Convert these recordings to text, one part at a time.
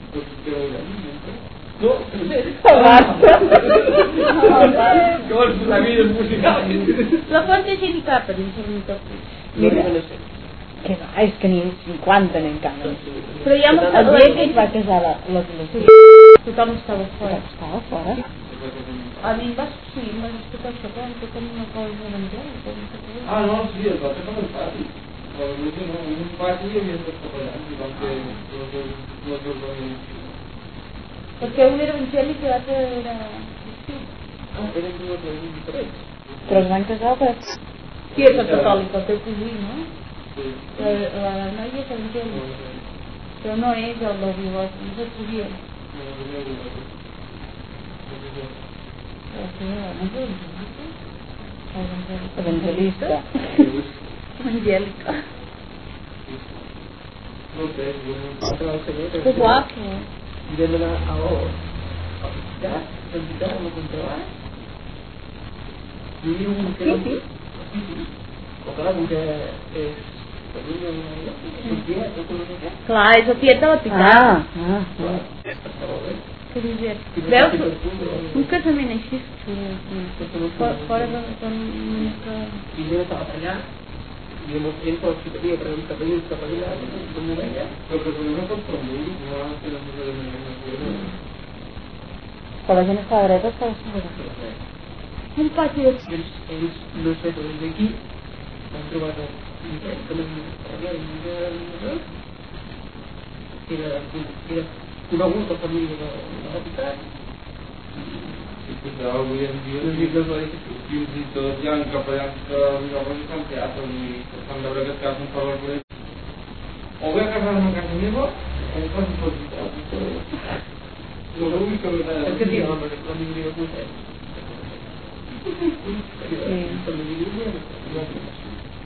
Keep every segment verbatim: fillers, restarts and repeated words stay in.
No, basta. Què vols posar vídeos musicals? La quanta gent hi cap per l'informator? Mira, que va, és que n'hi ha cinquanta en encara. Però ja no El dia que es va casar la Dolors, tothom estava fora. estava fora. A mi em va succeir, em va explicar això, però que tenia una cosa de menjar. Ah, no, sí, es va fer com el pati. Un pati i havien d'estar parlant, i van fer les organitzacions. Perquè un era evangèlic i l'altre era... Ah, eren dues coses diferents. Però es van casar per... Qui és el catòlic? El teu cosí, no? Sí. La, la noia és evangèlica. Però no és el del bigot, no és el cosí. No, no, no, no. Evangelista. Evangèlica. No sé, jo... Que guapo. Vam anar a Os, a visitar, a visitar amb el contraband. Hi havia un que era... Sí, sí. O clar, vostè és... Clar, és el tiet de la picada. Ah, ah. Que dius, veus, un casament així, fora de una mica... I jo estava allà, i amb els temps a la ciutat, però cap allà, cap allà, com ho veia. Però que no pot prendre, no va fer la cosa de manera. Quan la gent estava dreta, estava segura. Un pati de... Ells, no sé, però d'aquí, han trobat el que no era conegut la família de l'habitat. Sí, però avui en dia les llibres fins i tot hi ha capellans que llavors estan teatres i estan de veure aquest cas un favor per ells. O ve a casar-me a casa meva, o ho fan tot i tal. No vull que me t'ha... És que sí, home, la minoria de consell. La minoria de consell.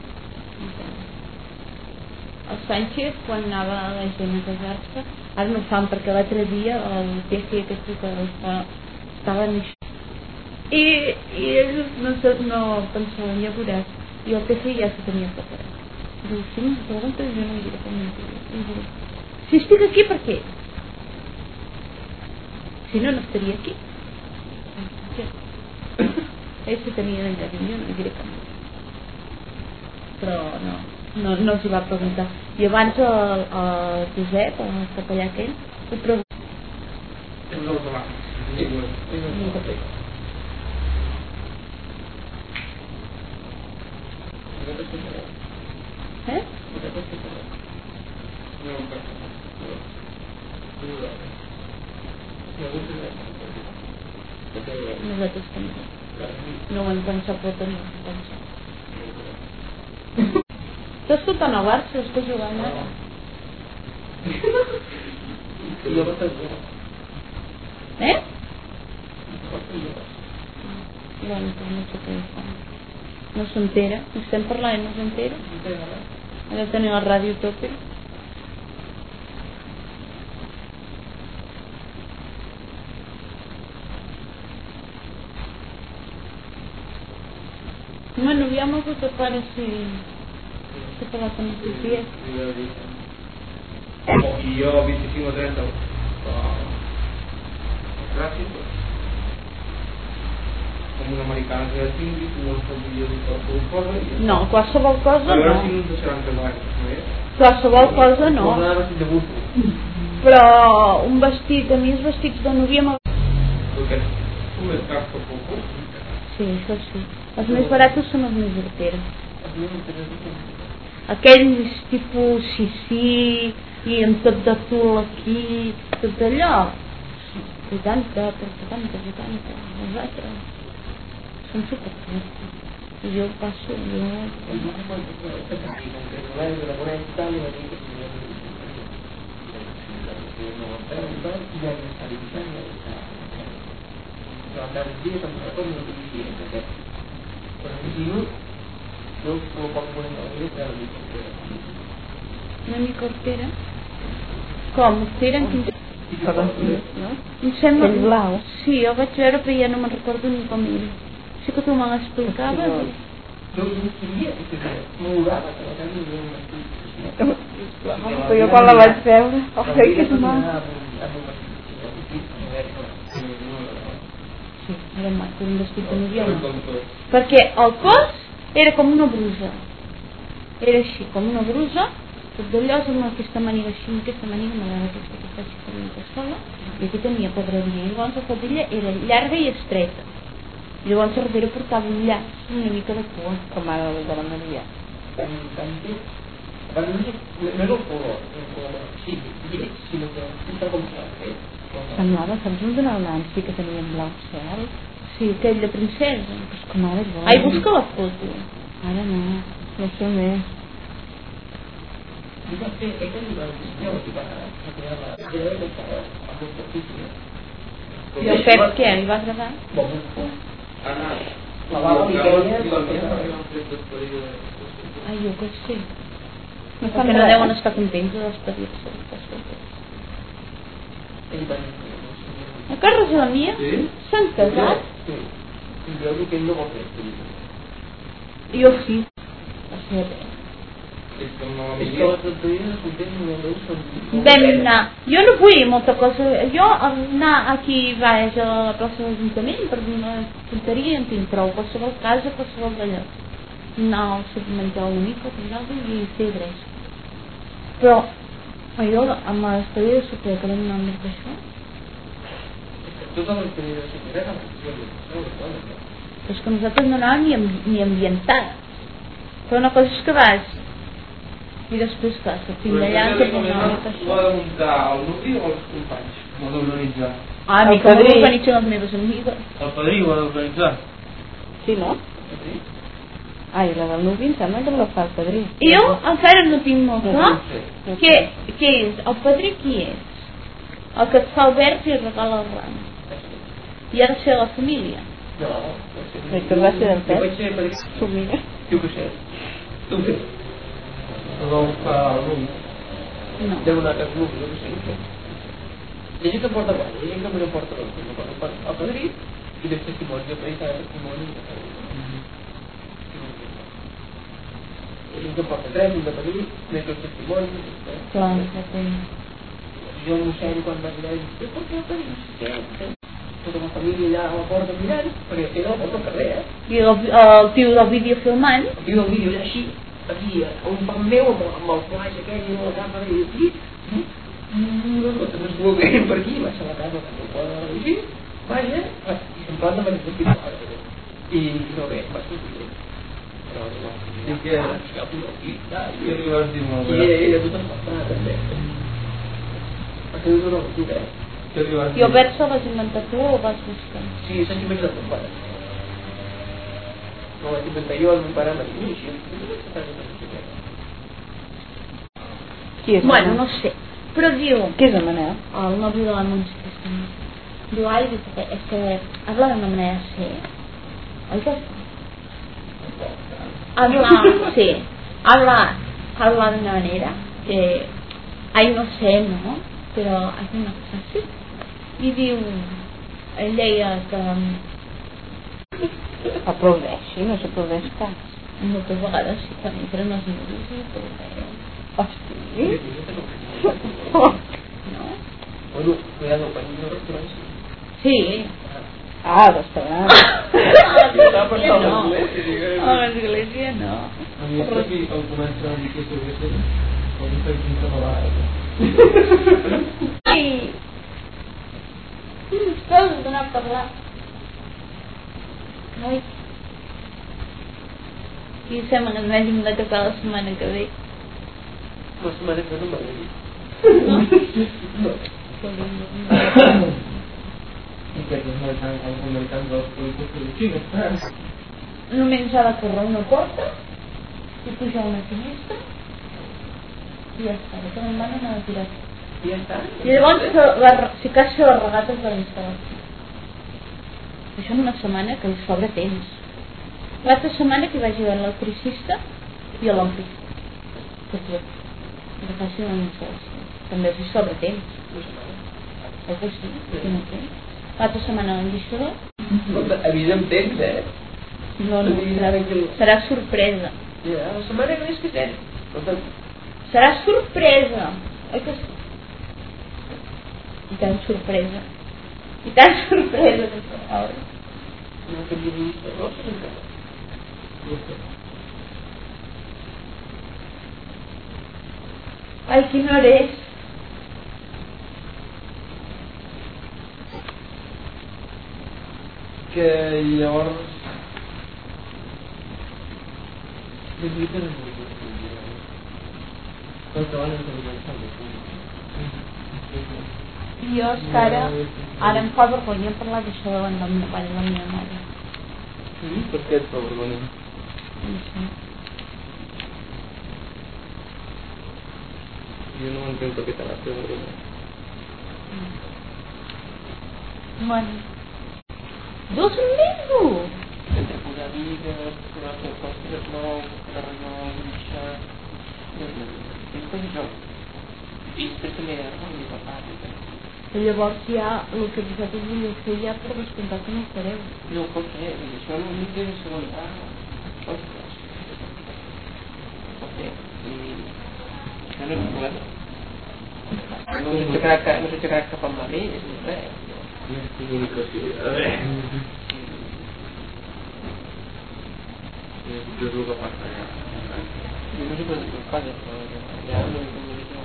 El Sánchez, quan anava a la gent a casar-se, ara no ho fan perquè l'altre dia el viatge aquest que estava en això. I, i ells no, no pensaven, ja veuràs, i el P C ja se tenia preparat. Diu, si no es pregunta, jo no hi diré com no. Si estic aquí, per què? Si no, no estaria aquí. Ell se tenia d'enllà, jo no hi diré com no. Però no. No, no s'hi va preguntar. I abans el, el Josep, el capellà aquell, ho pregunta. És un dels abans. Sí, sí. Eh? Nosaltres també. No ho hem pensat, però també ho hem pensat. Estàs escoltant a Barça, estàs jugant ara? Jo vaig estar. Eh? Bueno, pues no sé què fa. No s'entera, estem parlant i no s'entera. Ha de tenir la ràdio a tope. Bueno, vi amb el teu pare si... si parlat amb els teus dies. I jo vint-i-cinc o trenta. Gràcies. Com un americà que tingui, com un família de qualsevol cosa. No, qualsevol cosa no. A veure si no ens deixaran casar. Qualsevol cosa no. Vol anar vestit de bufo. Però un vestit, a mi els vestits de núvia m'agraden. Perquè tu més cars que poco. Sí, això sí. Els més baratos són els més horteres. Aquells tipus sisí i amb tot de tul aquí, tot allò. vuitanta, setanta, vuitanta, els altres són superforts. I jo passo, jo... Una mica hortera? Com? Hortera en quin... No? Em sembla... El blau. Sí, el vaig veure però ja no me'n recordo ni com era. Sí que tu me l'explicaves. Jo no sabia que m'olorava que la carn no era un Però jo quan la vaig veure, oh, que és mal. amb un vestit, si no, un vestit, no era, no. Sí, era maco, un vestit de novia, no. Perquè el cos era com una brusa. Era així, com una brusa, tot d'allò, amb aquesta maniga així, amb aquesta maniga, m'agrada aquesta que està així per una sola, i aquí tenia pedreria, i llavors la faldilla era llarga i estreta. I llavors a darrere portava un llaç, una mica de cua. Com ara de la Maria. Tan, tan bé. No és el color, sí, sinó que està com s'ha fet. Semblava, saps on donava l'ansi que tenia en blau cel? Sí, aquell de princesa. Pues com ara és bo. Ai, busca la foto. Ara no, no sé més. I va fer, ell li va dissenyar i va crear la idea de que a molta oficina. I el Pep què? Li va agradar? Bon, Anna, la bala li queia... Ai, jo què sé. No Perquè no deuen estar contents de despedir-se. Ell va... A Carles i la Mia s'han casat. Sí, i jo dic que ell no vol fer. Jo sí. La seva pena. És que les despedides contents no veus són... Vam anar, jo no vull molta cosa, jo anar aquí vaig a la plaça de l'Ajuntament per una tonteria en tinc prou, qualsevol casa, qualsevol d'allò. Anar al supermenjar una mica, i fer adreça. Però jo amb la despedida de soltera que vam anar més d'això... Totes les despedides de soltera eren és que nosaltres no anàvem ni ambientat. Però una cosa és que vas i després clar, que fins allà en tot el nom. Ho ha de muntar el nucli o els companys? Ho ha d'organitzar? Ah, a mi com ho organitzen les meves amigues. El padrí ho ha d'organitzar? Sí, no? Ai, la del nuvi em sembla que la fa el padrí. Jo encara no tinc molt clar què, què és, el padrí qui és? El que et fa el verd i et regala el ram. I ha de ser la família. No, I tu vas ser del jo Pep? vaig ser padrí. Tu mira. Jo què sé. Tu què? No vau fer el nuvi? No. Deu anar a casa nuvi, jo què sé. Hi ha gent que porta guany, hi ha gent que no porta res. No porta el padrí i dels testimonis. Jo padrí cada testimoni. Hi ha gent que porta tres, un de padrí, més dos testimonis. Clar, exactament. Jo no sé quan vaig allà i dic, per què el padrí? Què? Tota la família allà a la porta mirant, perquè era el carrer, eh? I el, el tio del vídeo filmant. El tio del vídeo allà així, aquí, a un banc meu, amb, amb el flaix aquell i la capa i aquí, no es veient per aquí, vaig a la casa, així, vaja, i se'n planta per aquí, i no bé, va sortir. Però no, I què? Què li vas dir molt bé? I ella tot espantava, també. Va ser una locura, eh? Què li vas dir? I el verd se l'has inventat tu o el vas buscar? Sí, això sí vaig de ton pare. No vaig inventar jo, el meu pare m'ha dit, així, Qui és? Bueno, no sé. Però diu, Qui és el Manel? el novio de la Montse, diu, ay, dice, es que habla de una manera así. Oiga, habla, sí, habla, habla de una manera que, ay, no sé, ¿no? Pero hace una cosa así. I diu, ell deia que Aplaudeixi, no s'aplaudeix pas. moltes vegades sí que entren els números i aplaudeix. Hosti. No? bueno, cuidado, quan hi ha restaurants. Sí. Ah, restaurant. No, a l'església no. A mi és que quan comença a dir que s'ho com un país català. Ai! Quines coses d'anar a parlar. Ai. I sembla que ens hàgim de casar la setmana que ve. La setmana que no m'agradi. No? No. I que els americans, els americans dels polítics xinès. Només ha de córrer una porta i pujar una finestra i ja està, que me'n van anar a tirar. I ja està. I llavors la, si cas fer les regates de l'instal·lació. Això en una setmana que li sobra temps. L'altra setmana que hi vagi a l'electricista i a l'ompista. Que tot. Que faci una instal·lació. També els hi sobra temps. Eh que sí? Que no té. L'altra setmana l'enguixador. Avisa'm temps, eh? No, no, serà, serà sorpresa. Ja, la setmana que ve és que té. Escolta, Serà sorpresa. Oi que sí? I tan sorpresa. I tan sorpresa que estava. No tenia ni de rosa encara. Ai, quina hora és? Que llavors... De veritat no m'ho puc dir. L'altra banda no m'ho puc dir. I jo és que ara, ara em fa vergonya parlar d'això davant del meu pare i la meva mare. Sí? Per què et fa vergonya? No sé. Jo no entenc per què te la fa vergonya. Bueno. Dos mesos! Entre posar digues, posar les coses de plou, carregar, bruixar... Després això. I després també amb el papà. I llavors ja el que vosaltres voleu fer ja per descomptat que no ho fareu. No ho pot fer, això no m'hi té de segon grau. Ostres. Ho pot fer. I això no és un problema. No s'aixecarà cap amb la pell, és un res. No és comunicació. A veure. Què és el que passa allà? Jo no sé per què ho passa, però ja no hi comunicació.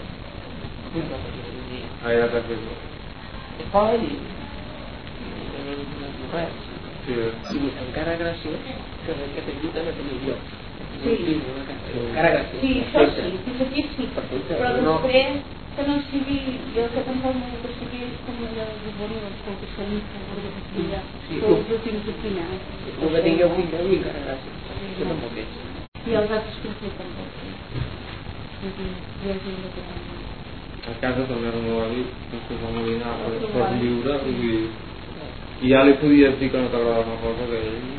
Ah, ja t'has fet. Es fa i no és res. Sí. I encara gràcies que aquesta lluita no tenia lloc. Sí. Encara gràcies. Sí, això sí, fins aquí sí. Però després que no sigui, jo que pensava molt que sigui com allò de Boni, doncs que el que a favor de la Sí. tots els últims opinats. El que tingueu fill meu i encara gràcies. Això tampoc és. I els altres que ho tampoc. Vull dir, ja és un de tot. A casa també era el meu avi, que es va morir per, per lliure, i, i ja li podies dir que no t'agradava una cosa que ell...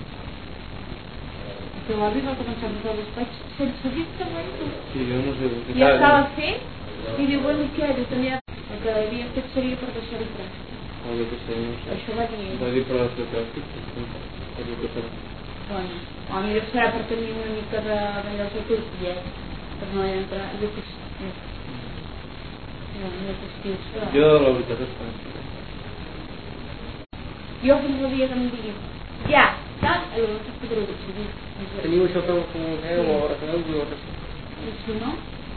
El teu avi va començar a posar l'espai sense dir-te res. Sí, jo no sé... Ja estava fet, i diu, bueno, què? Diu, tenia... El que havia fet seria per deixar-ho pràctic. O jo què sé, no sé. Això va dir ell. Va dir per les de pràctic, o jo què sé. Bueno, a mi serà per tenir una mica de, d'allò de turquillet, per no entrar... Jo què sé. No, no t'estius, però... Jo, la veritat és que... Jo fins el dia que em diguin, ja, tal, llavors es podré decidir. Teniu això que ho comuniqueu o reconeu o res? I si no...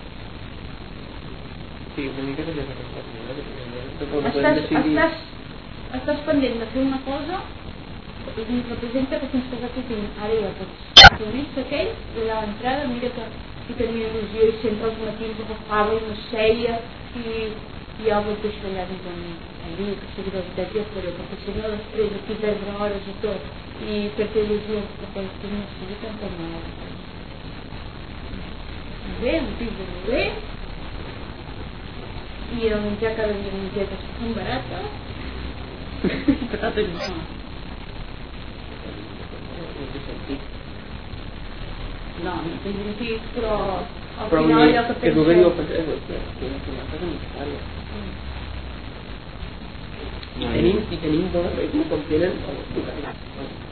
Sí, una mica també és aquesta cosa. Estàs, estàs, estàs pendent de fer una cosa que representa que fins que vas dir, ara ja pots fer un mes d'aquell, i allà a l'entrada, mira que hi tenia il·lusió i sempre els matins agafava i no seia i, i ja ho vaig deixar allà dins en el dia que sigui de veritat ja ho faré, perquè si no després aquí perdre hores i tot i fer-te il·lusió perquè després no sigui tan per mal. Bé, un pis de lloguer i el menjar cada dia mengetes que són barates. Patates no. No, no té sentit, però al però final allò que que tu que penseu... diu que és una cosa necessària. I tenim, i tenim bona regla com tenen els governants.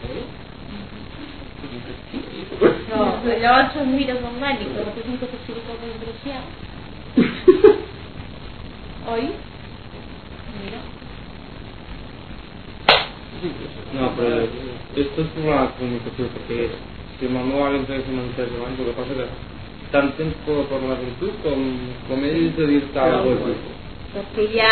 Però llavors et mires online i que representa que sigui tot desgraciat. Oi? Mira. No, però esto és problema de comunicació, perquè si amb el meu avi ens haguéssim entès abans, el que passa que tant temps pot parlar amb tu com, com ell de dir-te alguna cosa. Perquè ja